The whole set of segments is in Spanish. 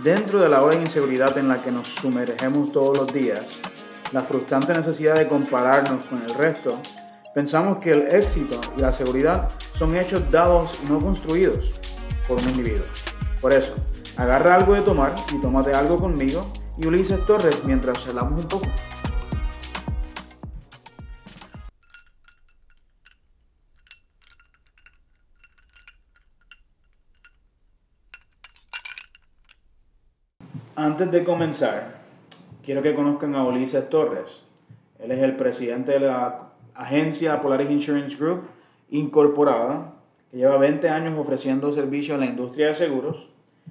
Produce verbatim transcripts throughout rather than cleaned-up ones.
Dentro de la ola de inseguridad en la que nos sumergemos todos los días, la frustrante necesidad de compararnos con el resto, pensamos que el éxito y la seguridad son hechos dados y no construidos por un individuo. Por eso, agarra algo de tomar y tómate algo conmigo y Ulises Torres mientras hablamos un poco. Antes de comenzar, quiero que conozcan a Ulises Torres. Él es el presidente de la agencia Polaris Insurance Group Incorporada, que lleva veinte años ofreciendo servicios en la industria de seguros.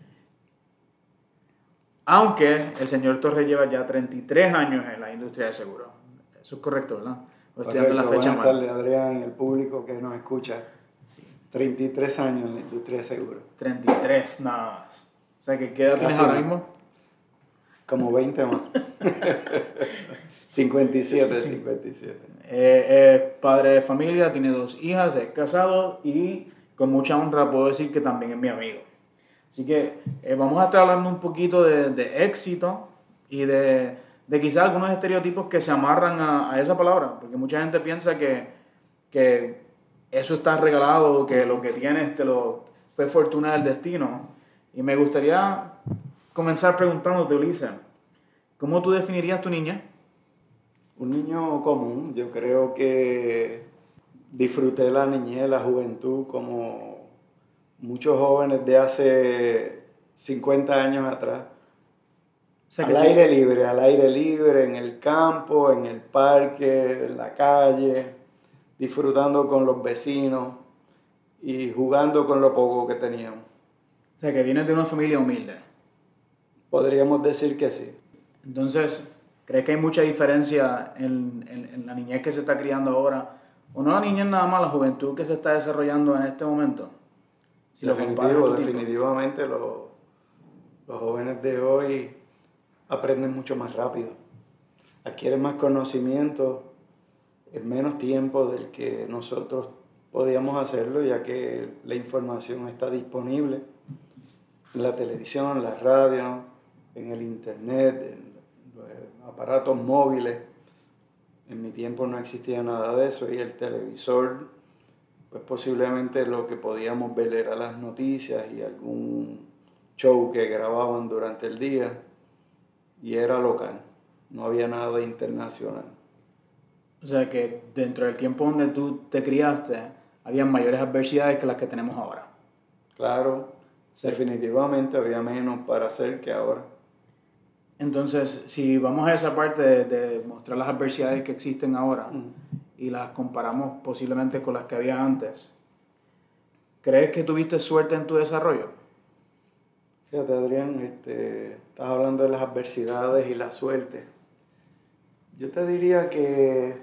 Aunque el señor Torres lleva ya treinta y tres años en la industria de seguros. Eso es correcto, ¿verdad? O estoy dando la fecha mal. Buenas tardes, Adrián, y el público que nos escucha. Sí. treinta y tres años en la industria de seguros. treinta y tres nada más. O sea, ¿qué edad tienes ahora mismo? Como veinte más. cincuenta y siete, sí. cincuenta y siete. Eh, es padre de familia, tiene dos hijas, es casado y con mucha honra puedo decir que también es mi amigo. Así que eh, vamos a estar hablando un poquito de, de éxito y de, de quizás algunos estereotipos que se amarran a, a esa palabra, porque mucha gente piensa que, que eso está regalado, que lo que tienes te lo fue fortuna del destino. Y me gustaría comenzar preguntándote, Ulises, ¿cómo tú definirías tu niña? Un niño común. Yo creo que disfruté la niñez, la juventud, como muchos jóvenes de hace cincuenta años atrás. O sea, al aire sí. libre, al aire libre, en el campo, en el parque, en la calle, disfrutando con los vecinos y jugando con lo poco que teníamos. O sea, que vienes de una familia humilde. Podríamos decir que sí. Entonces, ¿crees que hay mucha diferencia en, en, en la niñez que se está criando ahora? O no la niñez nada más, la juventud que se está desarrollando en este momento. Si Definitivo, definitivamente los, los jóvenes de hoy aprenden mucho más rápido. Adquieren más conocimiento en menos tiempo del que nosotros podíamos hacerlo, ya que la información está disponible en la televisión, en la radio, en el internet, en los aparatos móviles. En mi tiempo no existía nada de eso y el televisor, pues posiblemente lo que podíamos ver era las noticias y algún show que grababan durante el día y era local, no había nada internacional. O sea que dentro del tiempo donde tú te criaste, había mayores adversidades que las que tenemos ahora. Claro, sí. Definitivamente había menos para hacer que ahora. Entonces, si vamos a esa parte de, de mostrar las adversidades que existen ahora mm. y las comparamos posiblemente con las que había antes, ¿crees que tuviste suerte en tu desarrollo? Fíjate, Adrián, este, estás hablando de las adversidades y la suerte. Yo te diría que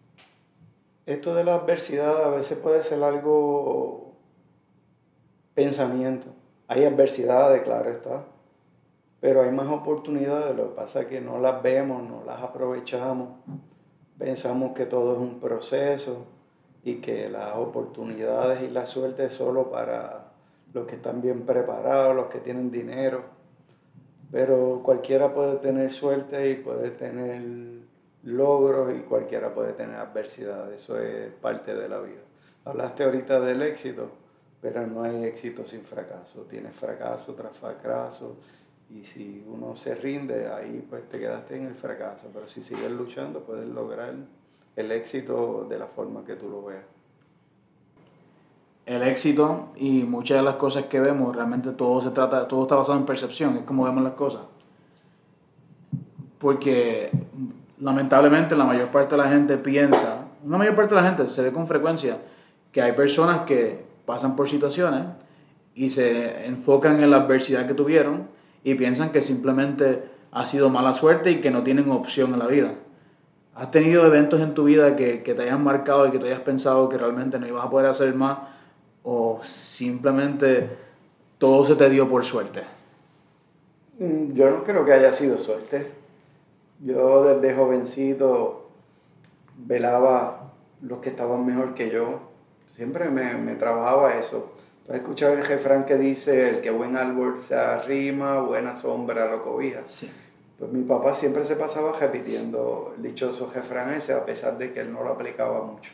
esto de la adversidad a veces puede ser algo pensamiento. Hay adversidades, claro está, pero hay más oportunidades. Lo que pasa es que no las vemos, no las aprovechamos. Pensamos que todo es un proceso y que las oportunidades y la suerte es solo para los que están bien preparados, los que tienen dinero. Pero cualquiera puede tener suerte y puede tener logros y cualquiera puede tener adversidades. Eso es parte de la vida. Hablaste ahorita del éxito, pero no hay éxito sin fracaso. Tienes fracaso tras fracaso y si uno se rinde, ahí pues te quedaste en el fracaso. Pero si sigues luchando, puedes lograr el éxito de la forma que tú lo veas. El éxito y muchas de las cosas que vemos, realmente todo se trata, todo está basado en percepción, es como vemos las cosas. Porque lamentablemente la mayor parte de la gente piensa, la mayor parte de la gente se ve con frecuencia que hay personas que pasan por situaciones y se enfocan en la adversidad que tuvieron y piensan que simplemente ha sido mala suerte y que no tienen opción en la vida. ¿Has tenido eventos en tu vida que, que te hayan marcado y que te hayas pensado que realmente no ibas a poder hacer más o simplemente todo se te dio por suerte? Yo no creo que haya sido suerte. Yo desde jovencito velaba los que estaban mejor que yo. Siempre me, me trabajaba eso. ¿Tú has escuchado el refrán que dice, el que buen árbol se arrima, buena sombra lo cobija? Sí. Pues mi papá siempre se pasaba repitiendo el dichoso refrán ese, a pesar de que él no lo aplicaba mucho.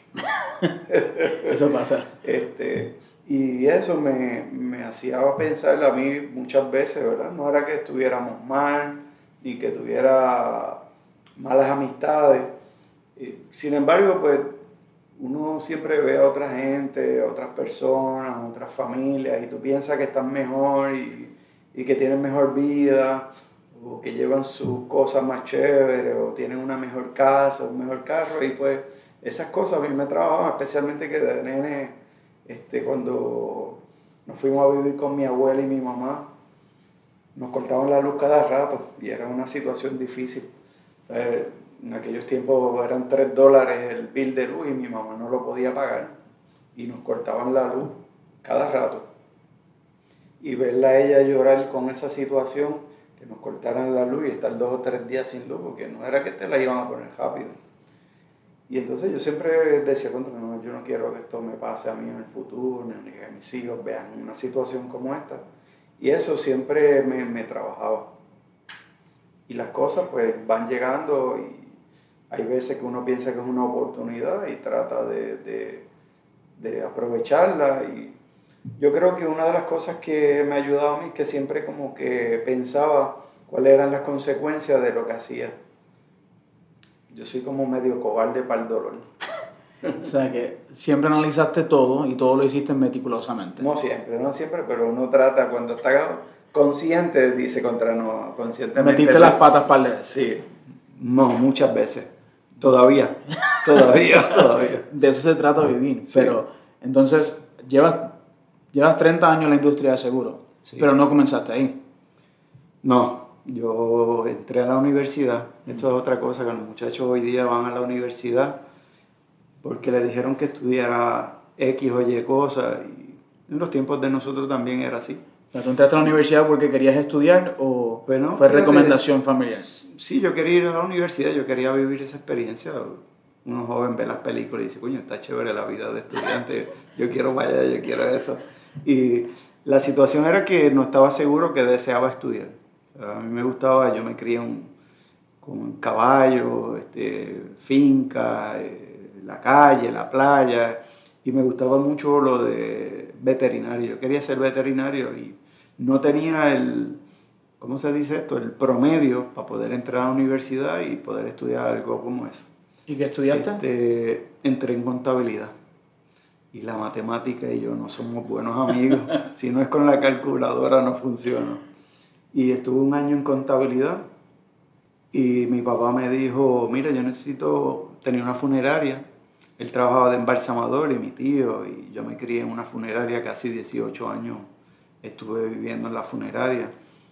Eso pasa. Este, y eso me, me hacía pensar a mí muchas veces, ¿verdad? No era que estuviéramos mal, ni que tuviera malas amistades. Sin embargo, pues uno siempre ve a otra gente, a otras personas, a otras familias, y tú piensas que están mejor y, y que tienen mejor vida, o que llevan sus cosas más chéveres, o tienen una mejor casa, un mejor carro, y pues esas cosas a mí me trabajaban, especialmente que de nene, este, cuando nos fuimos a vivir con mi abuela y mi mamá, nos cortaban la luz cada rato, y era una situación difícil. Eh, en aquellos tiempos eran tres dólares el bill de luz y mi mamá no lo podía pagar, y nos cortaban la luz cada rato. Y verla a ella llorar con esa situación, que nos cortaran la luz y estar dos o tres días sin luz, porque no era que te la iban a poner rápido. Y entonces yo siempre decía, no, yo no quiero que esto me pase a mí en el futuro, ni que mis hijos vean una situación como esta. Y eso siempre me, me trabajaba. Y las cosas pues van llegando, y hay veces que uno piensa que es una oportunidad y trata de, de, de aprovecharla. Y yo creo que una de las cosas que me ha ayudado a mí es que siempre como que pensaba cuáles eran las consecuencias de lo que hacía. Yo soy como medio cobarde para el dolor. O sea que siempre analizaste todo y todo lo hiciste meticulosamente. No siempre, no siempre, pero uno trata, cuando está consciente, dice contra no, conscientemente. Metiste las patas para el... Sí, no, muchas veces. Todavía, todavía, todavía. De eso se trata vivir. Sí. Pero entonces, llevas, llevas treinta años en la industria de seguro, sí. Pero no comenzaste ahí. No. Yo entré a la universidad. Esto es otra cosa, que los muchachos hoy día van a la universidad porque le dijeron que estudiara X o Y cosas, y en los tiempos de nosotros también era así. O sea, ¿tú entraste a la universidad porque querías estudiar o pues no, fue fíjate, recomendación familiar? Sí, yo quería ir a la universidad, yo quería vivir esa experiencia. Uno joven ve las películas y dice, coño, está chévere la vida de estudiante, yo quiero vaya, yo quiero eso. Y la situación era que no estaba seguro que deseaba estudiar. A mí me gustaba, yo me crié un, con caballos, este, finca, eh, la calle, la playa, y me gustaba mucho lo de veterinario. Yo quería ser veterinario y no tenía el, ¿cómo se dice esto? El promedio para poder entrar a la universidad y poder estudiar algo como eso. ¿Y qué estudiaste? Este, entré en contabilidad. Y la matemática y yo no somos buenos amigos. Si no es con la calculadora no funciona. Y estuve un año en contabilidad y mi papá me dijo, mira, yo necesito, tenía una funeraria, él trabajaba de embalsamador y mi tío, y yo me crié en una funeraria, casi dieciocho años estuve viviendo en la funeraria,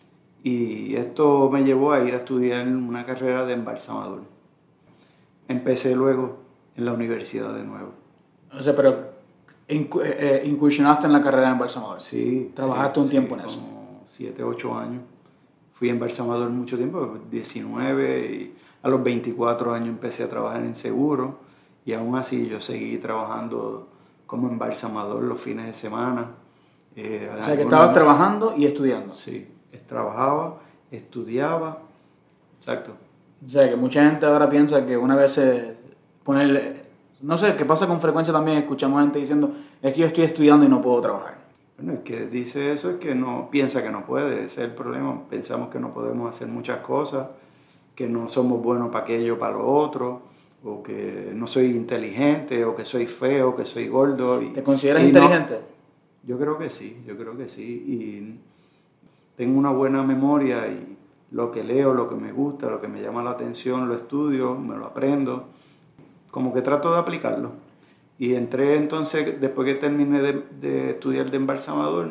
y esto me llevó a ir a estudiar una carrera de embalsamador. Empecé luego en la universidad de nuevo. O sea, pero incursionaste en la carrera de embalsamador. Sí. ¿Trabajaste sí, un tiempo sí, en eso? Como siete, ocho años. Fui embalsamador mucho tiempo, diecinueve, y a los veinticuatro años empecé a trabajar en seguro, y aún así yo seguí trabajando como embalsamador los fines de semana. Eh, o sea, que estabas más trabajando y estudiando. Sí, trabajaba, estudiaba, exacto. O sea, que mucha gente ahora piensa que una vez se pone, no sé, qué pasa con frecuencia también, escuchamos gente diciendo, es que yo estoy estudiando y no puedo trabajar. Bueno, el que dice eso es que no piensa que no puede, ese es el problema. Pensamos que no podemos hacer muchas cosas, que no somos buenos para aquello, para lo otro, o que no soy inteligente, o que soy feo, que soy gordo. Y, ¿Te consideras y inteligente? No, yo creo que sí, yo creo que sí. Y tengo una buena memoria, y lo que leo, lo que me gusta, lo que me llama la atención, lo estudio, me lo aprendo. Como que trato de aplicarlo. Y entré entonces, después que terminé de, de estudiar de embalsamador,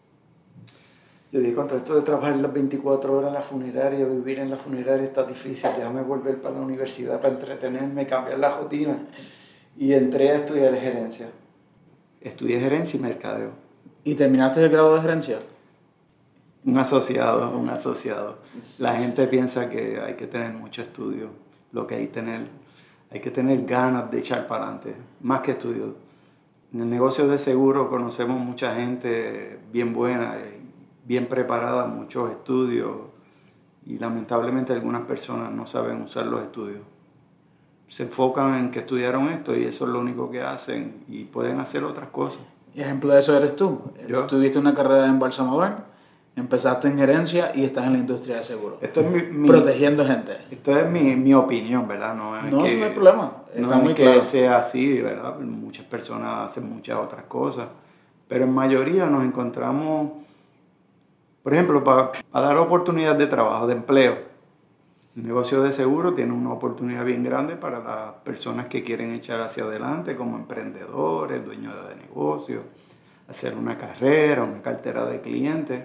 yo dije, contra esto de trabajar las veinticuatro horas en la funeraria, vivir en la funeraria está difícil, déjame volver para la universidad para entretenerme, cambiar la rutina. Y entré a estudiar gerencia. Estudié gerencia y mercadeo. ¿Y terminaste el grado de gerencia? Un asociado, un asociado. La gente piensa que hay que tener mucho estudio, lo que hay que tener... Hay que tener ganas de echar para adelante, más que estudio. En el negocio de seguro conocemos mucha gente bien buena, bien preparada, muchos estudios, y lamentablemente algunas personas no saben usar los estudios. Se enfocan en que estudiaron esto y eso es lo único que hacen, y pueden hacer otras cosas. Y ejemplo de eso eres tú. Yo. Tuviste una carrera de embalsamador, empezaste en gerencia y estás en la industria de seguros. Esto es mi, mi, protegiendo gente. Esto es mi, mi opinión, ¿verdad? No, es no, que, eso no hay problema. Está no muy es que claro. sea así, ¿verdad? Muchas personas hacen muchas otras cosas, pero en mayoría nos encontramos, por ejemplo, para, para dar oportunidades de trabajo, de empleo. El negocio de seguro tiene una oportunidad bien grande para las personas que quieren echar hacia adelante como emprendedores, dueños de negocios, hacer una carrera, una cartera de clientes.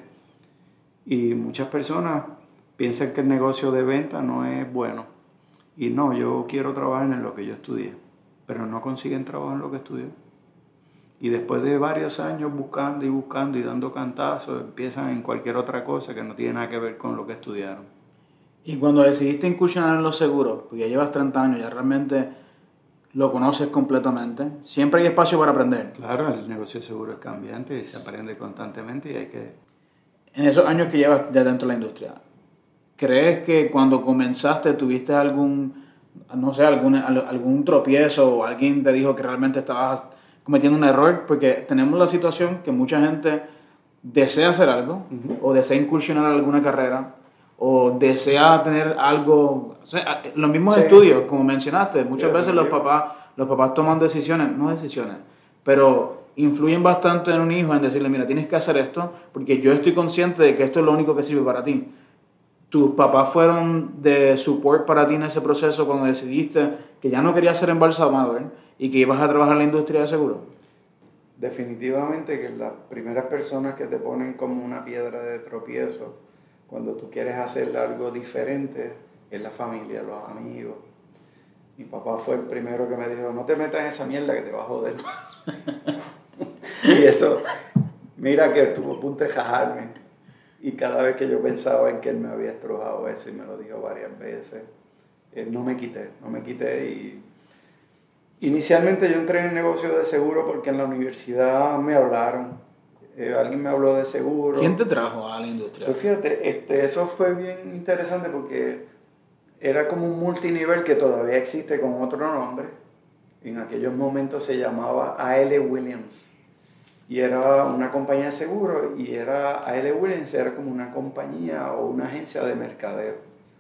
Y muchas personas piensan que el negocio de venta no es bueno. Y no, yo quiero trabajar en lo que yo estudié, pero no consiguen trabajo en lo que estudié. Y después de varios años buscando y buscando y dando cantazos, empiezan en cualquier otra cosa que no tiene nada que ver con lo que estudiaron. Y cuando decidiste incursionar en los seguros, porque ya llevas treinta años, ya realmente lo conoces completamente, siempre hay espacio para aprender. Claro, el negocio de seguro es cambiante y se aprende constantemente y hay que... En esos años que llevas ya dentro de la industria, ¿crees que cuando comenzaste tuviste algún, no sé, algún, algún tropiezo o alguien te dijo que realmente estabas cometiendo un error? Porque tenemos la situación que mucha gente desea hacer algo, uh-huh, o desea incursionar en alguna carrera, o desea tener algo, o sea, los mismos sí. estudios, como mencionaste, muchas yeah, veces los papás, los papás toman decisiones, no decisiones, pero influyen bastante en un hijo en decirle, mira, tienes que hacer esto, porque yo estoy consciente de que esto es lo único que sirve para ti. ¿Tus papás fueron de support para ti en ese proceso cuando decidiste que ya no querías ser embalsamador y que ibas a trabajar en la industria de seguro? Definitivamente que las primeras personas que te ponen como una piedra de tropiezo cuando tú quieres hacer algo diferente es la familia, los amigos. Mi papá fue el primero que me dijo, no te metas en esa mierda que te va a joder. Y eso, mira que estuvo a punto de jajarme. Y cada vez que yo pensaba en que él me había estrujado eso, y me lo dijo varias veces, eh, no me quité, no me quité. Y inicialmente yo entré en el negocio de seguro porque en la universidad me hablaron. Eh, alguien me habló de seguro. ¿Quién te trajo a la industria? Pues fíjate, este, eso fue bien interesante porque era como un multinivel que todavía existe con otro nombre. En aquellos momentos se llamaba A L Williams. Y era una compañía de seguro y era A L Williams era como una compañía o una agencia de mercadeo.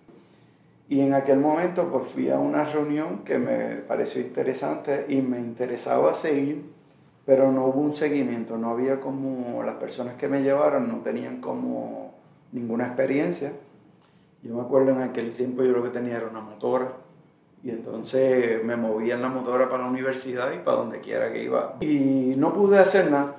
Y en aquel momento pues fui a una reunión que me pareció interesante y me interesaba seguir, pero no hubo un seguimiento, no había como, las personas que me llevaron no tenían como ninguna experiencia. Yo me acuerdo en aquel tiempo yo lo que tenía era una motora y entonces me movía en la motora para la universidad y para donde quiera que iba. Y no pude hacer nada.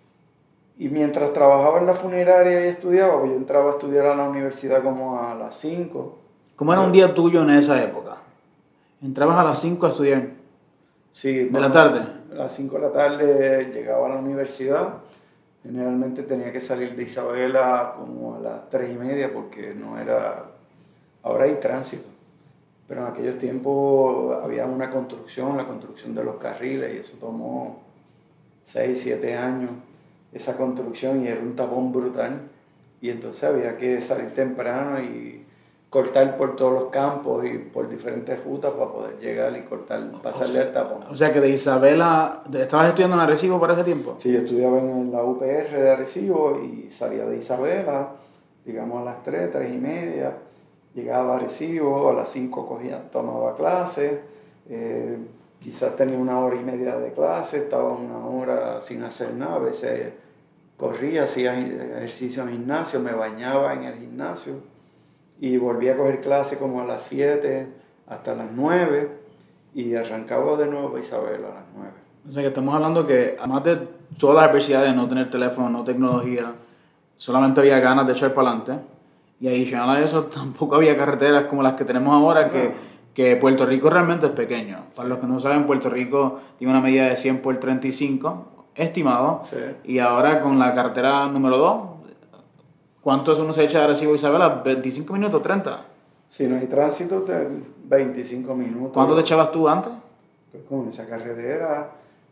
Y mientras trabajaba en la funeraria y estudiaba, pues yo entraba a estudiar a la universidad como a las cinco. ¿Cómo era un día tuyo en esa época? ¿Entrabas a las cinco a estudiar? Sí. ¿De la tarde? A las cinco de la tarde llegaba a la universidad. Generalmente tenía que salir de Isabela como a las tres y media porque no era... Ahora hay tránsito. Pero en aquellos tiempos había una construcción, la construcción de los carriles, y eso tomó seis, siete años, esa construcción, y era un tapón brutal. Y entonces había que salir temprano y cortar por todos los campos y por diferentes rutas para poder llegar y cortar, pasarle o sea, el tapón. O sea que de Isabela, ¿estabas estudiando en Arecibo para ese tiempo? Sí, yo estudiaba en la U P R de Arecibo y salía de Isabela, digamos a las tres, tres y media, llegaba a Arecibo, a las cinco cogía, tomaba clases, eh, quizás tenía una hora y media de clase, estaba una hora sin hacer nada, a veces corría, hacía ejercicio en el gimnasio, me bañaba en el gimnasio y volví a coger clase como a las siete hasta las nueve y arrancaba de nuevo a Isabela a las nueve. O sea que estamos hablando que además de todas las adversidades de no tener teléfono, no tecnología, solamente había ganas de echar para adelante y adicional a eso tampoco había carreteras como las que tenemos ahora, no. que, que Puerto Rico realmente es pequeño. Sí. Para los que no saben, Puerto Rico tiene una medida de cien por treinta y cinco estimado, sí. Y ahora con la carretera número dos, ¿cuánto es uno se echa de Arecibo a Isabela? ¿veinticinco minutos, treinta? Si no hay tránsito, veinticinco minutos. ¿Cuánto te echabas tú antes? Pues con esa carretera,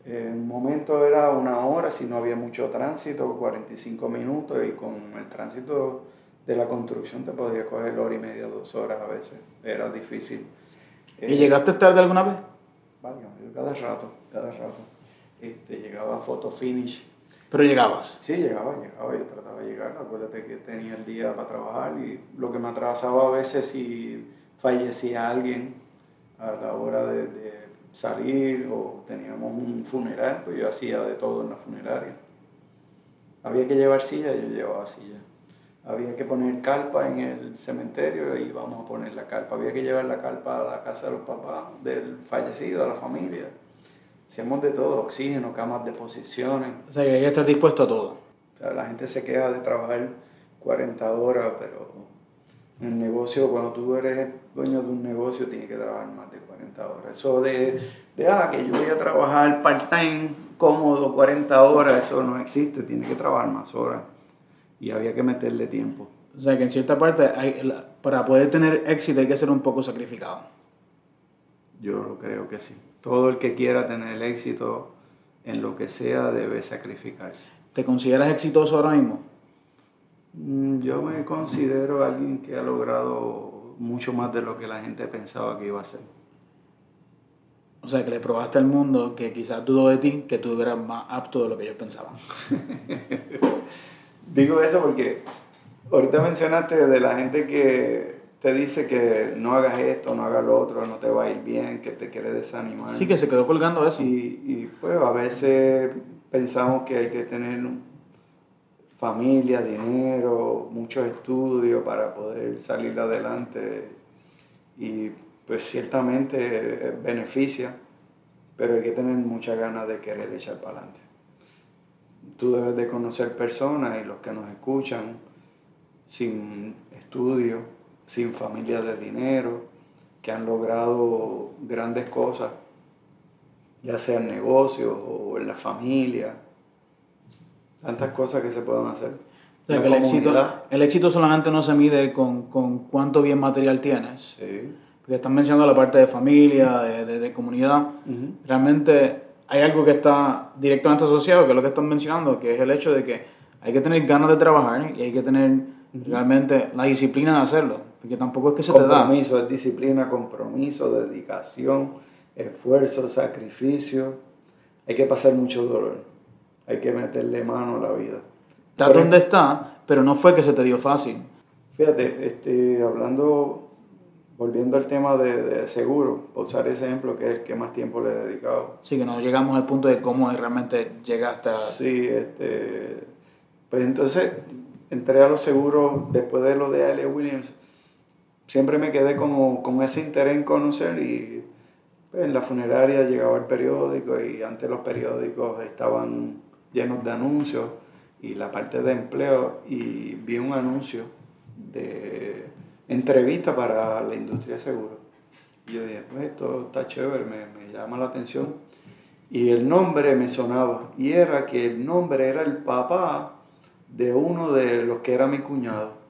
En un momento era una hora, si no había mucho tránsito, cuarenta y cinco minutos, y con el tránsito de la construcción te podía coger hora y media, dos horas a veces. Era difícil. ¿Y eh, llegaste tarde alguna vez? Vaya, cada rato, cada rato. Este, llegaba a photo finish. ¿Pero llegabas? Sí, llegaba, llegaba, yo trataba de llegar. Acuérdate que tenía el día para trabajar y lo que me atrasaba a veces si fallecía alguien a la hora de, de salir o teníamos un funeral, pues yo hacía de todo en la funeraria. Había que llevar silla, yo llevaba silla. Había que poner carpa en el cementerio y íbamos a poner la carpa. Había que llevar la carpa a la casa de los papás del fallecido, a la familia. Hacíamos de todo, oxígeno, camas de posiciones. O sea, que hay que estar dispuesto a todo. O sea, la gente se queja de trabajar cuarenta horas, pero en el negocio, cuando tú eres dueño de un negocio, tienes que trabajar más de cuarenta horas. Eso de, de ah, que yo voy a trabajar part-time, cómodo, cuarenta horas, eso no existe, tienes que trabajar más horas. Y había que meterle tiempo. O sea, que en cierta parte, hay, para poder tener éxito hay que ser un poco sacrificado. Yo creo que sí. Todo el que quiera tener éxito en lo que sea debe sacrificarse. ¿Te consideras exitoso ahora mismo? Yo me considero alguien que ha logrado mucho más de lo que la gente pensaba que iba a hacer. O sea, que le probaste al mundo que quizás dudó de ti, que tú eras más apto de lo que ellos pensaban. Digo eso porque ahorita mencionaste de la gente que te dice que no hagas esto, no hagas lo otro, no te va a ir bien, que te quiere desanimar. Sí, que se quedó colgando eso. Y, y pues a veces pensamos que hay que tener familia, dinero, muchos estudios para poder salir adelante. Y pues ciertamente beneficia, pero hay que tener muchas ganas de querer echar para adelante. Tú debes de conocer personas y los que nos escuchan sin estudio, sin familia de dinero, que han logrado grandes cosas, ya sea en negocios o en la familia, tantas cosas que se pueden hacer. O sea, que el éxito, el éxito solamente no se mide con, con cuánto bien material tienes. Sí. Porque están mencionando la parte de familia, de, de, de comunidad. Uh-huh. Realmente hay algo que está directamente asociado, que es lo que están mencionando, que es el hecho de que hay que tener ganas de trabajar y hay que tener uh-huh. realmente la disciplina de hacerlo. Porque tampoco es que se te da. Compromiso, es disciplina, compromiso, dedicación, esfuerzo, sacrificio. Hay que pasar mucho dolor. Hay que meterle mano a la vida. Está pero, donde está, pero no fue que se te dio fácil. Fíjate, este, hablando, volviendo al tema de, de seguro, por usar ese ejemplo que es el que más tiempo le he dedicado. Sí, que no llegamos al punto de cómo realmente llegaste a... Sí, este, pues entonces entré a los seguros después de lo de A L Williams. Siempre me quedé como con ese interés en conocer y pues, en la funeraria llegaba el periódico y antes los periódicos estaban llenos de anuncios y la parte de empleo y vi un anuncio de entrevista para la industria de seguros. Y yo dije, pues esto está chévere, me, me llama la atención. Y el nombre me sonaba y era que el nombre era el papá de uno de los que era mi cuñado.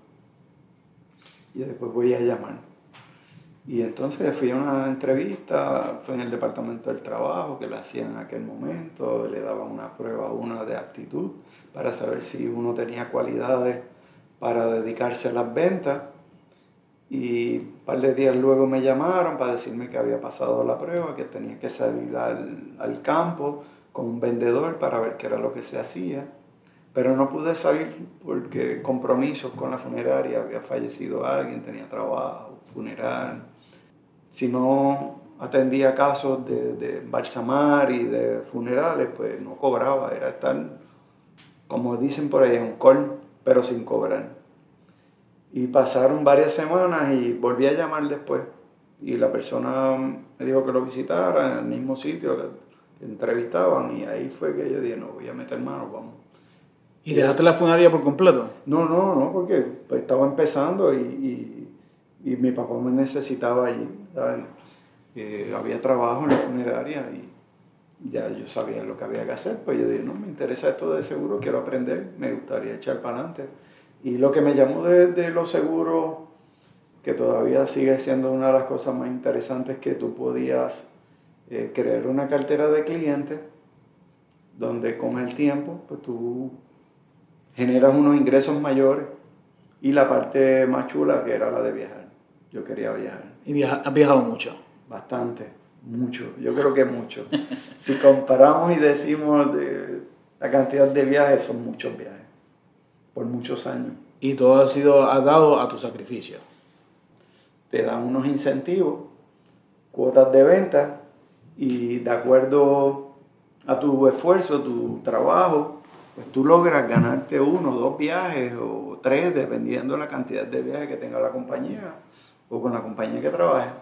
Y después voy a llamar. Y entonces fui a una entrevista, fue en el departamento del trabajo que le hacían en aquel momento, le daban una prueba una de aptitud para saber si uno tenía cualidades para dedicarse a las ventas. Y un par de días luego me llamaron para decirme que había pasado la prueba, que tenía que salir al, al campo con un vendedor para ver qué era lo que se hacía. Pero no pude salir porque compromisos con la funeraria, había fallecido alguien, tenía trabajo, funeral. Si no atendía casos de, de embalsamar y de funerales, pues no cobraba, era estar, como dicen por ahí, en call, pero sin cobrar. Y pasaron varias semanas y volví a llamar después. Y la persona me dijo que lo visitara en el mismo sitio que entrevistaban y ahí fue que yo dije, no, voy a meter mano, vamos. ¿Y dejaste la funeraria por completo? No, no, no, porque pues, estaba empezando y, y, y mi papá me necesitaba allí. Eh, había trabajo en la funeraria y ya yo sabía lo que había que hacer. Pues yo dije, no, me interesa esto de seguro, quiero aprender, me gustaría echar para adelante. Y lo que me llamó de, de los seguros, que todavía sigue siendo una de las cosas más interesantes, que tú podías eh, crear una cartera de clientes donde con el tiempo pues tú generas unos ingresos mayores y la parte más chula que era la de viajar. Yo quería viajar. ¿Y viaja, has viajado mucho? Bastante, mucho, yo creo que mucho. Si comparamos y decimos de la cantidad de viajes, son muchos viajes, por muchos años. Y todo ha sido dado a tu sacrificio. Te dan unos incentivos, cuotas de venta y de acuerdo a tu esfuerzo, tu trabajo, pues tú logras ganarte uno, dos viajes o tres, dependiendo de la cantidad de viajes que tenga la compañía o con la compañía que trabajes.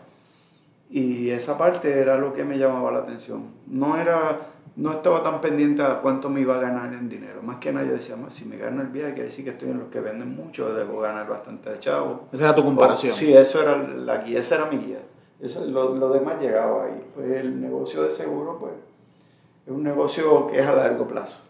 Y esa parte era lo que me llamaba la atención. No era, no estaba tan pendiente a cuánto me iba a ganar en dinero. Más que nada yo decía, si me gano el viaje, quiere decir que estoy en los que venden mucho, debo ganar bastante de chavo. Esa era tu comparación. O, sí, eso era la guía, esa era mi guía. Eso, lo, lo demás llegaba ahí. Pues el negocio de seguro, pues, es un negocio que es a largo plazo.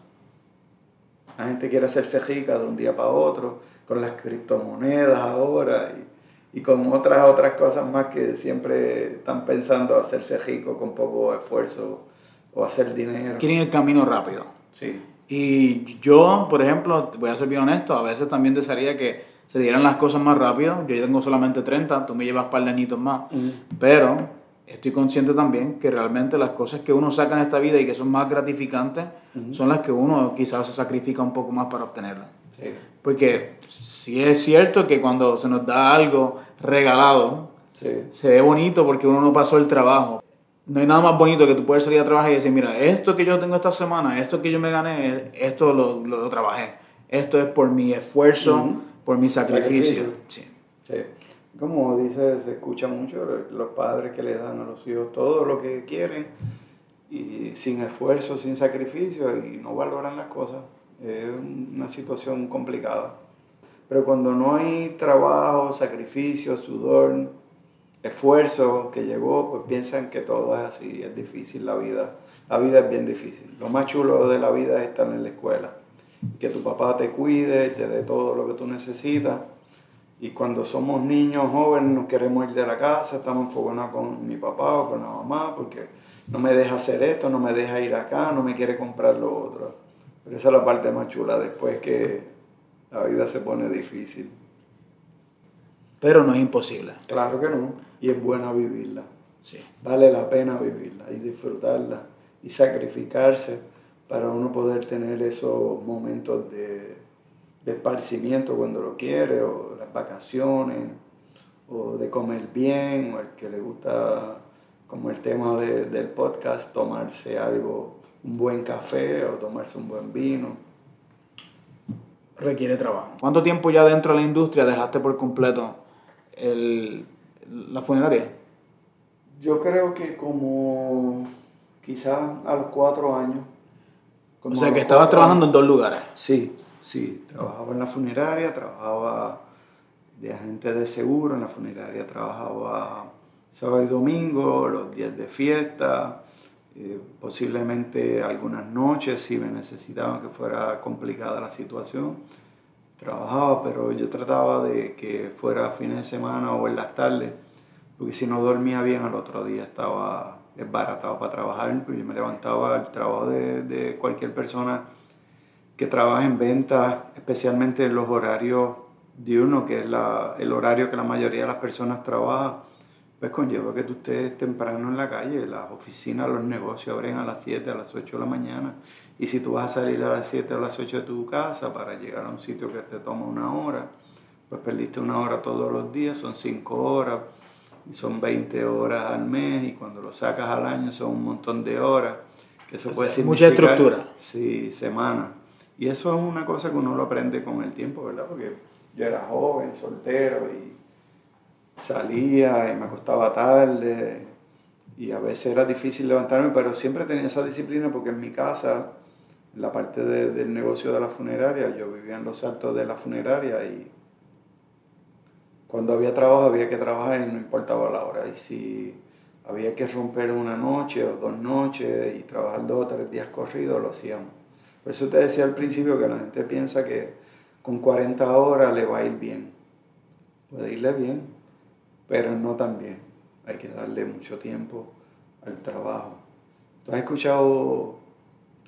La gente quiere hacerse rica de un día para otro, con las criptomonedas ahora y, y con otras, otras cosas más que siempre están pensando hacerse rico con poco esfuerzo o hacer dinero. Quieren el camino rápido. Sí. Y yo, por ejemplo, voy a ser bien honesto, a veces también desearía que se dieran las cosas más rápido. Yo tengo solamente treinta, tú me llevas un par de añitos más, Mm. pero estoy consciente también que realmente las cosas que uno saca en esta vida y que son más gratificantes Mm. son las que uno quizás se sacrifica un poco más para obtenerlas. Sí. Porque sí es cierto que cuando se nos da algo regalado, Sí. se ve bonito porque uno no pasó el trabajo. No hay nada más bonito que tú puedes salir a trabajar y decir, mira, esto que yo tengo esta semana, esto que yo me gané, esto lo, lo, lo trabajé. Esto es por mi esfuerzo, Mm. por mi sacrificio. Sacrificio. Sí. Sí. Como dice, se escucha mucho los padres que le dan a los hijos todo lo que quieren y sin esfuerzo, sin sacrificio y no valoran las cosas. Es una situación complicada. Pero cuando no hay trabajo, sacrificio, sudor, esfuerzo que llegó, pues piensan que todo es así, es difícil la vida. La vida es bien difícil. Lo más chulo de la vida es estar en la escuela. Que tu papá te cuide, te dé todo lo que tú necesitas. Y cuando somos niños jóvenes nos queremos ir de la casa, estamos enfocados con mi papá o con la mamá porque no me deja hacer esto, no me deja ir acá, no me quiere comprar lo otro. Pero esa es la parte más chula después que la vida se pone difícil. Pero no es imposible. Claro que no, y es buena vivirla. Sí. Vale la pena vivirla y disfrutarla y sacrificarse para uno poder tener esos momentos de, de esparcimiento cuando lo quiere, o las vacaciones, o de comer bien, o el que le gusta, como el tema de, del podcast, tomarse algo, un buen café o tomarse un buen vino. Requiere trabajo. ¿Cuánto tiempo ya dentro de la industria dejaste por completo el, la funeraria? Yo creo que como quizás a los cuatro años. O sea que estabas trabajando en dos lugares. Sí, sí. Trabajaba en la funeraria, trabajaba de agente de seguro, en la funeraria trabajaba sábado y domingo, los días de fiesta, eh, posiblemente algunas noches si me necesitaban que fuera complicada la situación. Trabajaba, pero yo trataba de que fuera fines de semana o en las tardes, porque si no dormía bien al otro día estaba desbaratado para trabajar. Pues yo me levantaba al trabajo de, de cualquier persona que trabaja en ventas, especialmente en los horarios diurnos, que es la, el horario que la mayoría de las personas trabajan, pues conlleva que tú estés temprano en la calle. Las oficinas, los negocios abren a las siete, a las ocho de la mañana, y si tú vas a salir a las siete o a las ocho de tu casa para llegar a un sitio que te toma una hora, pues perdiste una hora todos los días, son cinco horas, y son veinte horas al mes, y cuando lo sacas al año son un montón de horas, que eso puede significar... Mucha estructura. Sí, semanas. Y eso es una cosa que uno lo aprende con el tiempo, ¿verdad? Porque yo era joven, soltero, y salía y me acostaba tarde, y a veces era difícil levantarme, pero siempre tenía esa disciplina porque en mi casa, en la parte de, del negocio de la funeraria, yo vivía en los altos de la funeraria y cuando había trabajo había que trabajar y no importaba la hora. Y si había que romper una noche o dos noches y trabajar dos o tres días corridos, lo hacíamos. Por eso te decía al principio que la gente piensa que con cuarenta horas le va a ir bien. Puede irle bien, pero no tan bien. Hay que darle mucho tiempo al trabajo. ¿Tú has escuchado,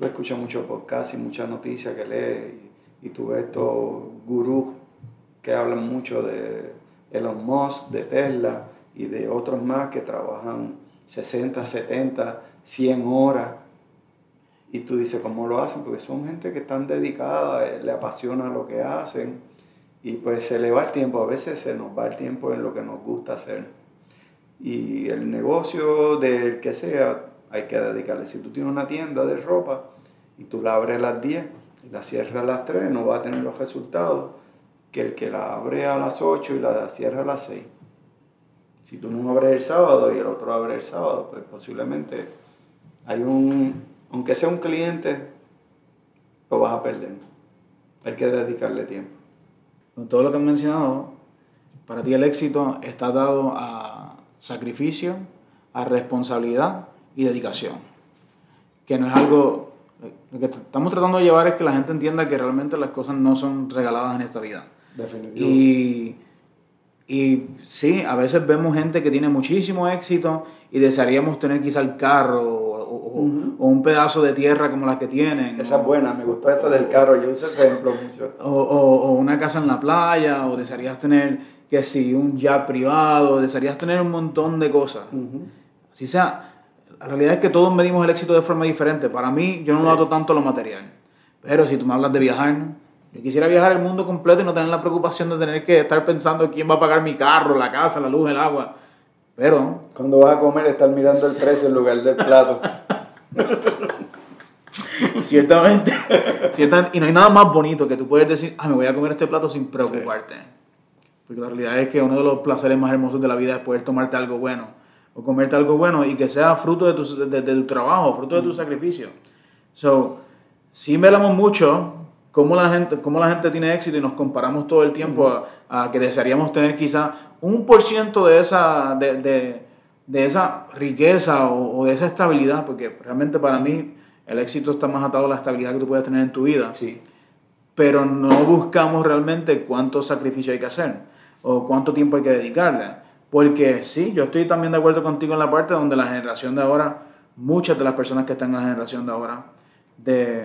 tú escuchas muchos podcasts y muchas noticias que lees y, y tú ves estos gurús que hablan mucho de Elon Musk, de Tesla y de otros más que trabajan sesenta, setenta, cien horas. Y tú dices, ¿cómo lo hacen? Porque son gente que están dedicada, eh, le apasiona lo que hacen y pues se le va el tiempo. A veces se nos va el tiempo en lo que nos gusta hacer. Y el negocio del que sea, hay que dedicarle. Si tú tienes una tienda de ropa y tú la abres a las diez y la cierras a las tres, no va a tener los resultados que el que la abre a las ocho y la cierra a las seis. Si tú no abres el sábado y el otro abre el sábado, pues posiblemente hay un, aunque sea un cliente, lo vas a perder. Hay que dedicarle tiempo. Con todo lo que has mencionado, para ti el éxito está dado a sacrificio, a responsabilidad y dedicación. Que no es algo... Lo que estamos tratando de llevar es que la gente entienda que realmente las cosas no son regaladas en esta vida. Definitivo. Y, y sí, a veces vemos gente que tiene muchísimo éxito y desearíamos tener quizá el carro o, o, uh-huh. o un pedazo de tierra como las que tienen. Esa o, es buena, me gustó esa del carro, yo uso ese ejemplo mucho. O, o, o una casa en la playa, o desearías tener, que sí, un yacht privado, desearías tener un montón de cosas. Uh-huh. Así sea, la realidad es que todos medimos el éxito de forma diferente. Para mí, yo no sí. lo ato tanto a lo material. Pero si tú me hablas de viajar, yo quisiera viajar el mundo completo y no tener la preocupación de tener que estar pensando quién va a pagar mi carro, la casa, la luz, el agua. Pero... cuando vas a comer, estar mirando el precio en lugar del plato. Ciertamente. Ciertamente. Y no hay nada más bonito que tú puedes decir, ah, me voy a comer este plato sin preocuparte. Sí. Porque la realidad es que uno de los placeres más hermosos de la vida es poder tomarte algo bueno. O comerte algo bueno y que sea fruto de tu, de, de tu trabajo, fruto de tu sacrificio. So, sí velamos mucho cómo la gente, cómo la gente tiene éxito y nos comparamos todo el tiempo a, a que desearíamos tener quizá un por ciento de esa, de, de, de esa riqueza o, o de esa estabilidad, porque realmente para mí el éxito está más atado a la estabilidad que tú puedes tener en tu vida. Sí. Pero no buscamos realmente cuánto sacrificio hay que hacer o cuánto tiempo hay que dedicarle. Porque sí, yo estoy también de acuerdo contigo en la parte donde la generación de ahora, muchas de las personas que están en la generación de ahora, de,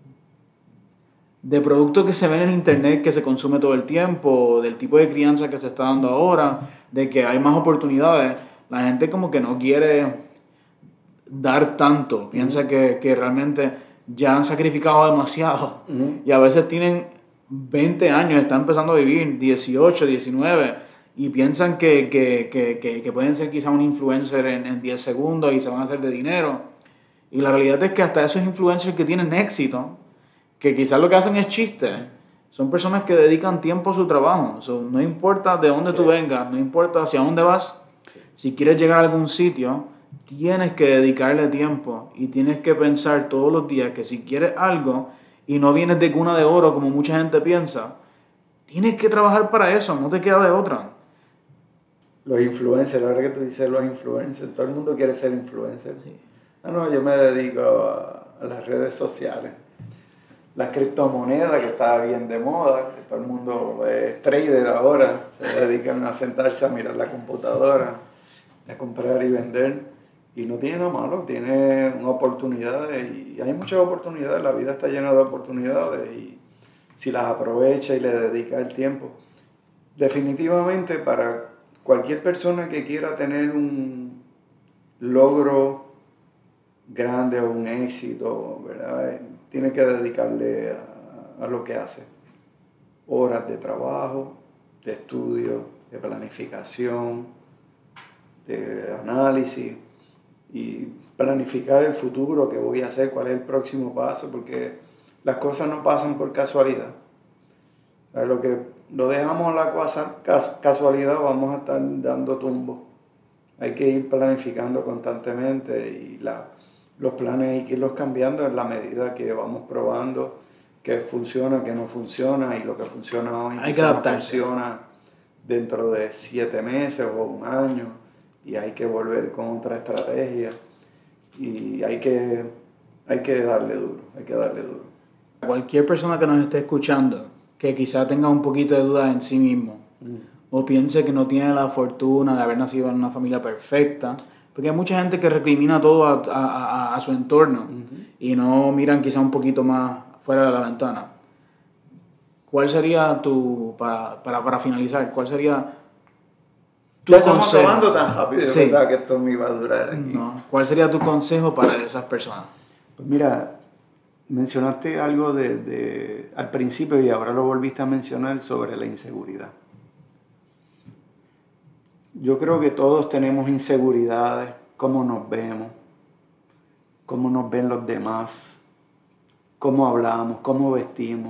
de productos que se ven en internet que se consume todo el tiempo, del tipo de crianza que se está dando ahora, de que hay más oportunidades, la gente como que no quiere dar tanto, piensa uh-huh. que, que realmente ya han sacrificado demasiado uh-huh. y a veces tienen veinte años, están empezando a vivir dieciocho, diecinueve y piensan que, que, que, que, que pueden ser quizá un influencer en, en diez segundos y se van a hacer de dinero. Y la realidad es que hasta esos influencers que tienen éxito, que quizás lo que hacen es chiste, son personas que dedican tiempo a su trabajo. So, no importa de dónde sí. tú vengas, no importa hacia dónde vas, sí. si quieres llegar a algún sitio, tienes que dedicarle tiempo y tienes que pensar todos los días que si quieres algo y no vienes de cuna de oro como mucha gente piensa, tienes que trabajar para eso, no te queda de otra. Los influencers, la verdad que tú dices los influencers, todo el mundo quiere ser influencer. Sí. Ah, no, yo me dedico a, a las redes sociales. La criptomoneda que está bien de moda, que todo el mundo es trader ahora, se dedican a sentarse a mirar la computadora, a comprar y vender. Y no tiene nada malo, tiene oportunidades y hay muchas oportunidades, la vida está llena de oportunidades y si las aprovecha y le dedica el tiempo, definitivamente para cualquier persona que quiera tener un logro grande o un éxito, ¿verdad? Tiene que dedicarle a, a lo que hace. Horas de trabajo, de estudio, de planificación, de análisis y planificar el futuro, qué voy a hacer, cuál es el próximo paso, porque las cosas no pasan por casualidad. Lo que lo dejamos a la casualidad, vamos a estar dando tumbos. Hay que ir planificando constantemente y la, los planes hay que irlos cambiando en la medida que vamos probando qué funciona, qué no funciona y lo que funciona hoy hay que adaptarse. No funciona dentro de siete meses o un año y hay que volver con otra estrategia y hay que, hay que darle duro, hay que darle duro. Cualquier persona que nos esté escuchando que quizá tenga un poquito de duda en sí mismo mm. o piense que no tiene la fortuna de haber nacido en una familia perfecta, porque hay mucha gente que recrimina todo a, a, a, a su entorno uh-huh. y no miran quizá un poquito más fuera de la ventana. ¿Cuál sería tu, para, para, para finalizar, cuál sería tu ya estamos consejo? acabando tan rápido, Sí. Yo pensaba que esto me iba a durar aquí. No. ¿Cuál sería tu consejo para esas personas? Pues mira, mencionaste algo de, de, al principio y ahora lo volviste a mencionar sobre la inseguridad. Yo creo que todos tenemos inseguridades, cómo nos vemos, cómo nos ven los demás, cómo hablamos, cómo vestimos.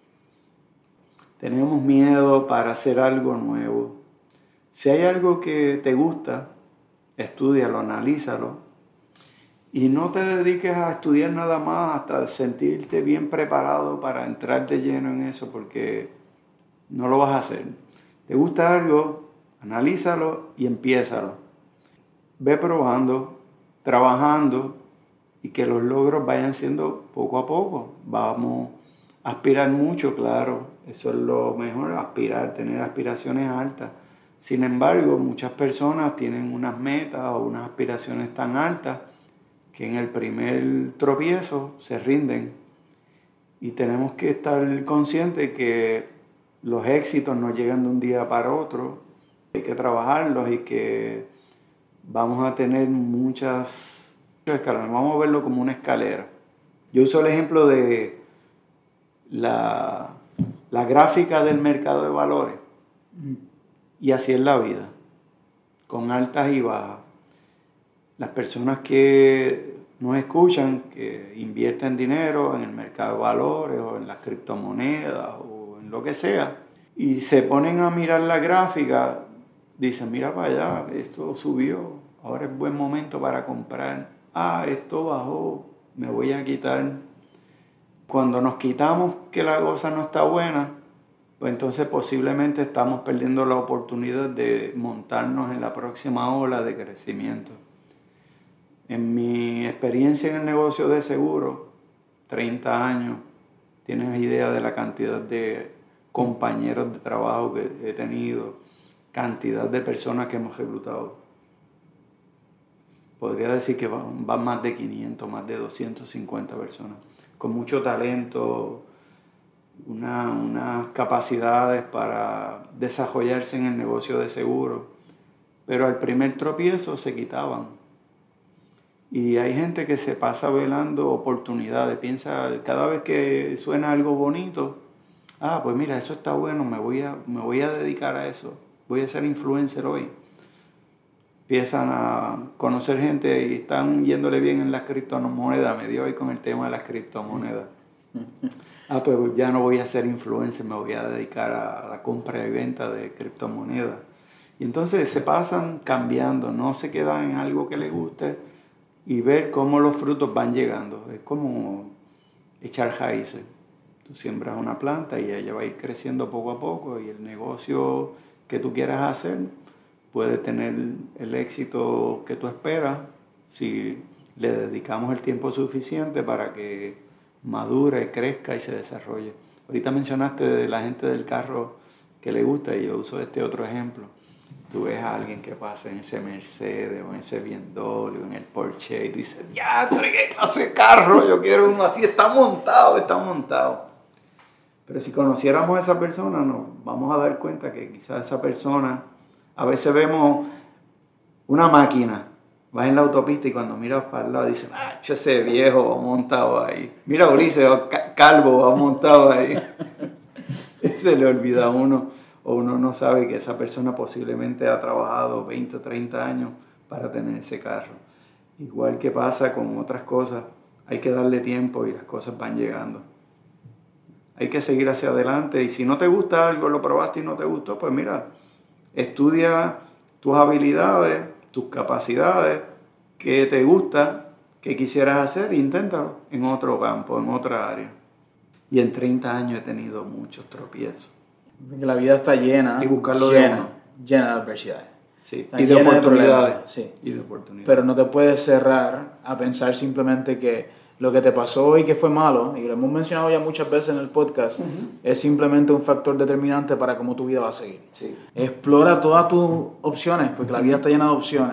Tenemos miedo para hacer algo nuevo. Si hay algo que te gusta, estúdialo, analízalo. Y no te dediques a estudiar nada más hasta sentirte bien preparado para entrar de lleno en eso, porque no lo vas a hacer. ¿Te gusta algo? Analízalo y empiézalo. Ve probando, trabajando y que los logros vayan siendo poco a poco. Vamos a aspirar mucho, claro. Eso es lo mejor, aspirar, tener aspiraciones altas. Sin embargo, muchas personas tienen unas metas o unas aspiraciones tan altas que en el primer tropiezo se rinden. Y tenemos que estar conscientes que los éxitos no llegan de un día para otro. Hay que trabajarlos y que vamos a tener muchas escalones. Vamos a verlo como una escalera. Yo uso el ejemplo de la, la gráfica del mercado de valores. Y así es la vida, con altas y bajas. Las personas que nos escuchan, que invierten dinero en el mercado de valores o en las criptomonedas o en lo que sea, y se ponen a mirar la gráfica, dicen, mira para allá, esto subió, ahora es buen momento para comprar. Ah, esto bajó, me voy a quitar. Cuando nos quitamos que la cosa no está buena, pues entonces posiblemente estamos perdiendo la oportunidad de montarnos en la próxima ola de crecimiento. En mi experiencia en el negocio de seguros, treinta años, tienes idea de la cantidad de compañeros de trabajo que he tenido, cantidad de personas que hemos reclutado. Podría decir que van, van más de quinientos, más de doscientas cincuenta personas, con mucho talento, una, unas capacidades para desarrollarse en el negocio de seguros, pero al primer tropiezo se quitaban. Y hay gente que se pasa velando oportunidades, piensa cada vez que suena algo bonito, ah, pues mira, eso está bueno, me voy a, me voy a dedicar a eso, voy a ser influencer hoy. Empiezan a conocer gente y están yéndole bien en las criptomonedas, me dio hoy con el tema de las criptomonedas. Ah, pues ya no voy a ser influencer, me voy a dedicar a la compra y venta de criptomonedas. Y entonces se pasan cambiando, no se quedan en algo que les guste y ver cómo los frutos van llegando. Es como echar raíces. Tú siembras una planta y ella va a ir creciendo poco a poco y el negocio que tú quieras hacer puede tener el éxito que tú esperas si le dedicamos el tiempo suficiente para que madure, crezca y se desarrolle. Ahorita mencionaste de la gente del carro que le gusta y yo uso este otro ejemplo. Tú ves a alguien que pasa en ese Mercedes o en ese B M W o en el Porsche y dices, ya, qué clase de carro, yo quiero uno así, está montado, está montado. Pero si conociéramos a esa persona, nos vamos a dar cuenta que quizás esa persona, a veces vemos una máquina, vas en la autopista y cuando miras para el lado dices, ah, ese viejo va montado ahí. Mira Ulises, calvo va montado ahí. Se le olvida a uno, o uno no sabe que esa persona posiblemente ha trabajado veinte o treinta años para tener ese carro. Igual que pasa con otras cosas, hay que darle tiempo y las cosas van llegando. Hay que seguir hacia adelante y si no te gusta algo, lo probaste y no te gustó, pues mira, estudia tus habilidades, tus capacidades, qué te gusta, qué quisieras hacer, e inténtalo en otro campo, en otra área. Y en treinta años he tenido muchos tropiezos. Porque la vida está llena, y buscarlo llena, de uno. llena de adversidades. Sí. Está Y de oportunidades. De sí. Y de oportunidades. Pero no te puedes cerrar a pensar simplemente que lo que te pasó hoy que fue malo, y lo hemos mencionado ya muchas veces en el podcast, uh-huh. es simplemente un factor determinante para cómo tu vida va a seguir. Sí. Explora todas tus opciones, porque la vida está llena de opciones.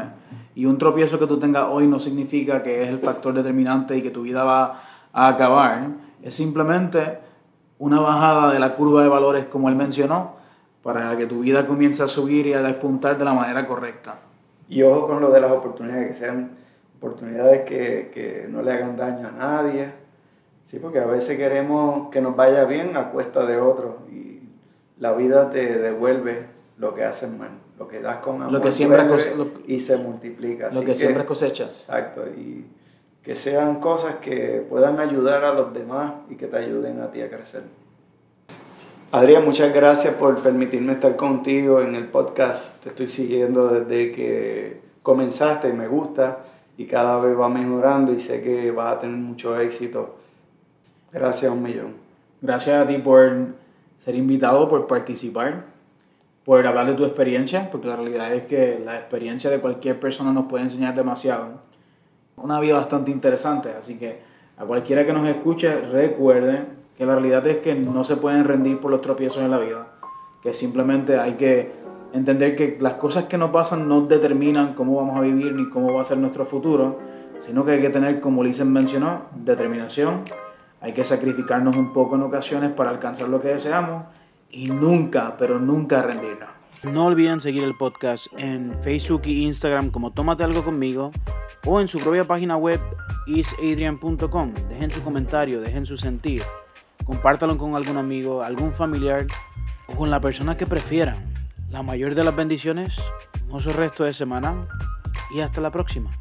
Y un tropiezo que tú tengas hoy no significa que es el factor determinante y que tu vida va a acabar. Es simplemente una bajada de la curva de valores, como él mencionó, para que tu vida comience a subir y a despuntar de la manera correcta. Y ojo con lo de las oportunidades, que sean oportunidades que, que no le hagan daño a nadie. Sí, porque a veces queremos que nos vaya bien a cuesta de otros y la vida te devuelve lo que haces mal, lo que das con amor lo que siempre cose- lo, y se multiplica. Lo Así que, que siempre cosechas. Exacto, y que sean cosas que puedan ayudar a los demás y que te ayuden a ti a crecer. Adrián, muchas gracias por permitirme estar contigo en el podcast. Te estoy siguiendo desde que comenzaste y me gusta y cada vez va mejorando y sé que vas a tener mucho éxito. Gracias un millón. Gracias a ti por ser invitado, por participar, por hablar de tu experiencia, porque la realidad es que la experiencia de cualquier persona nos puede enseñar demasiado. Una vida bastante interesante, así que a cualquiera que nos escuche, recuerden que la realidad es que no se pueden rendir por los tropiezos en la vida, que simplemente hay que entender que las cosas que nos pasan no determinan cómo vamos a vivir ni cómo va a ser nuestro futuro, sino que hay que tener, como Lisen mencionó, determinación. Hay que sacrificarnos un poco en ocasiones para alcanzar lo que deseamos y nunca, pero nunca rendirnos. No olviden seguir el podcast en Facebook y Instagram como Tómate Algo Conmigo o en su propia página web is adrian punto com. Dejen su comentario, dejen su sentir. Compártalo con algún amigo, algún familiar o con la persona que prefieran. La mayor de las bendiciones, hermoso resto de semana y hasta la próxima.